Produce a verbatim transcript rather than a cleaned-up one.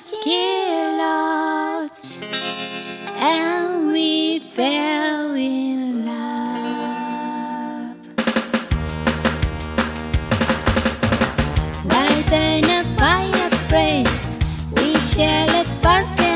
skill out, and we fell in love. Light in a fireplace, we share a fast